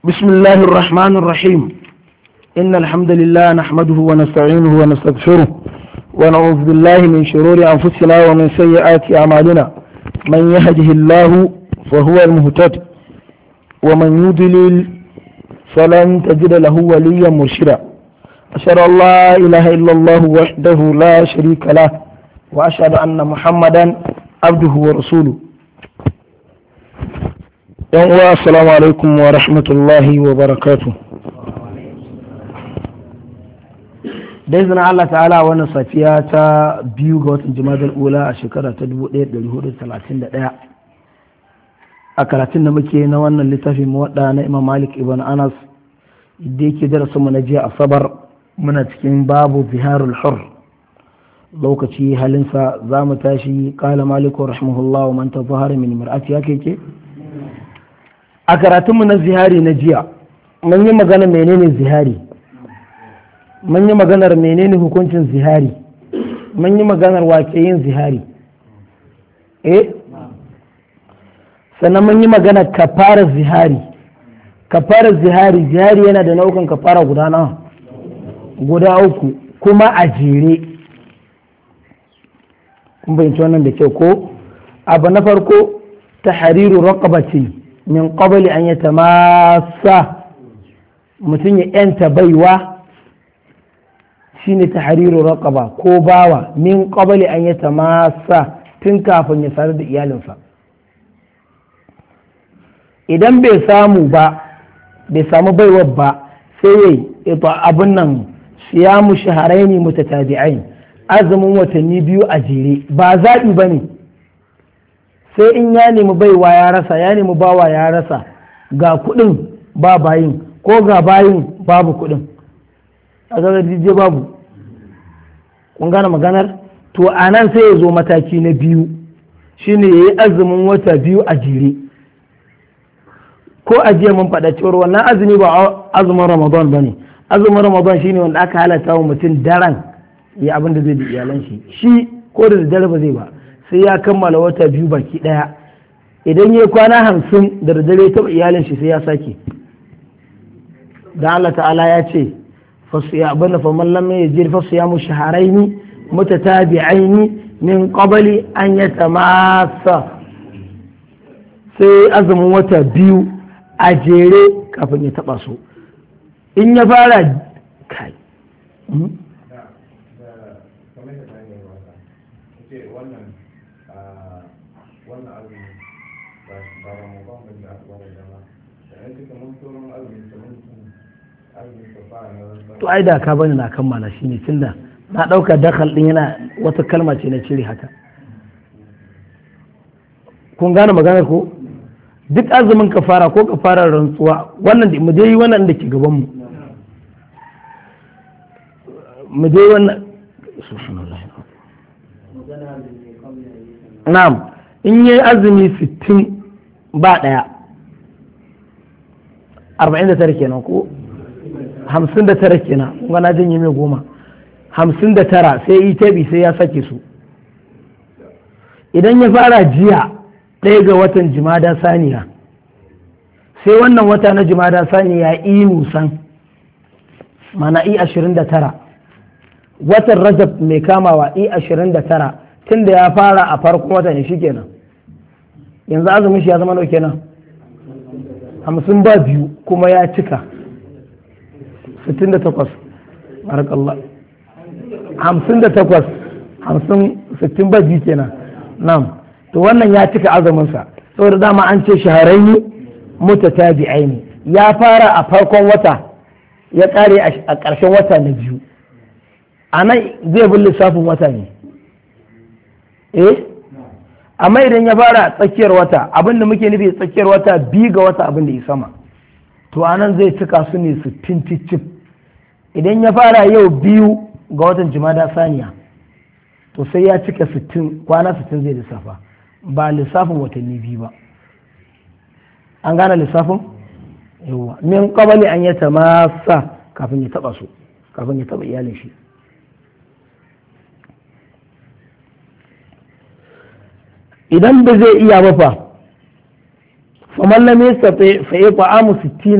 بسم الله الرحمن الرحيم إن الحمد لله نحمده ونستعينه ونستغفره ونعوذ بالله من شرور أنفسنا ومن سيئات أعمالنا من يهده الله فهو المهتد ومن يضلل فلن تجد له وليا مرشدا أشهد أن لا إله إلا الله وحده لا شريك له وأشهد أن محمدا عبده ورسوله. yan uwa assalamu alaikum wa rahmatullahi wa barakatu. da izinin Allah ta'ala wannan safiya ta biyu ga watan jimadar ula a shekara ta 1431 a karatun da muke na wannan littafin muwadda na imam malik ibn anas da yake darasin mu na jiya asabar muna cikin babu ziharul hur lokaci halinsa za mu tashi kala maliku rahimahullah wa man tazahara min mar'ati yake ke a karatunmu na zihari na jiya mun yi magana menene zihari, mun yi maganar menene hukuncin zihari, mun yi maganar wake yin zihari, sannan mun yi magana kafara zihari. Kafara zihari yana da nau'ukan kafara guda nawa? Guda uku kuma a jere. kun bayyana wannan da kyau ko? Abu na farko tahriru raqabati min qabli an yatamassa, mutum ya yanta baiwa shine tahriru raqaba ko bawa min qabli an yatamassa tun kafin ya sadu da iyalinsa. Idan bai samu baiwar ba sai yayi abun nan siyamu shahrayn mutatabi'ain, azumin watanni biyu a jere, ba zaɓi bane sai in ya nemi baiwa ya rasa, ya nemi bawa ya rasa, ga kudin ba bayin ko ga bayin babu kudin, a zarar dije babu. kun gane maganar? To a nan sai ya zo mataki na biyu shine ya yi azumin wata biyu a jere. Ko a jiya mun faɗa cewar wannan azumi ba azumin ramadan ba ne. Azumin ramadan shine wanda aka halatta wa mutum daren ya abin da zai da iyalan shi ko da dare ba zai ba, sai ya kammala wata biyu baki daya. Idan ya kwana 50 da dare ta iyalin shi sai ya sake. Dan Allah ta'ala ya ce fasiya bana fa man lam yajid fasiyamu shahrayn mutatabi'ain min qabli an yatamassa, sai azumin wata biyu a jere kafin ya taba su. In ya fara kai to ai da ka bani na kammala shi ne, tunda na ɗauka dakal ɗin yana wata kalma ce na cire haka. kun gane maganar ko? Duk azumin kafara ko kafarar rantsuwa, wannan mu dai wannan da ke gaban mu dai wannan subhanallah. na'am, in yi azumi 60 ba ɗaya 49 kenan ko 59 kenan, kuma na janye mai 10, 59 sai yi tabi sai ya sake su. Idan ya fara jiya 1 ga watan jimada saniya, sai wannan wata na jimada saniya nusan mana 29, watan rajab mai kamawa 29, tunda ya fara a farkon wata ne shikenan. yanzu azumin shi ya zama nauke nan 52 kuma ya cika 68 barakallah 58 60 ba biyu kenan. Na'am, to wannan ya cika azuminsa saboda dama an ce shahararri mutatabi'aini, ya fara a farkon wata ya kare a ƙarshen wata na biyu. a nan zai bin lissafin wata ne, amma idan ya fara tsakiyar wata, abinda muke nufi tsakiyar wata 2 ga wata abinda ya sama, to a nan zai cika su ne 60 cicif. Idan ya fara yau 2 ga watan jimada saniya, to sai ya cika 60, kwana 60 zai lissafa, ba lissafin watanni 2 ba. an gane lissafin? yawa min qabli an yatamassa, kafin ya taba su, kafin ya taba iyalin shi. idan ba zai iya ba fa faman lam yastati fa yat'amu 60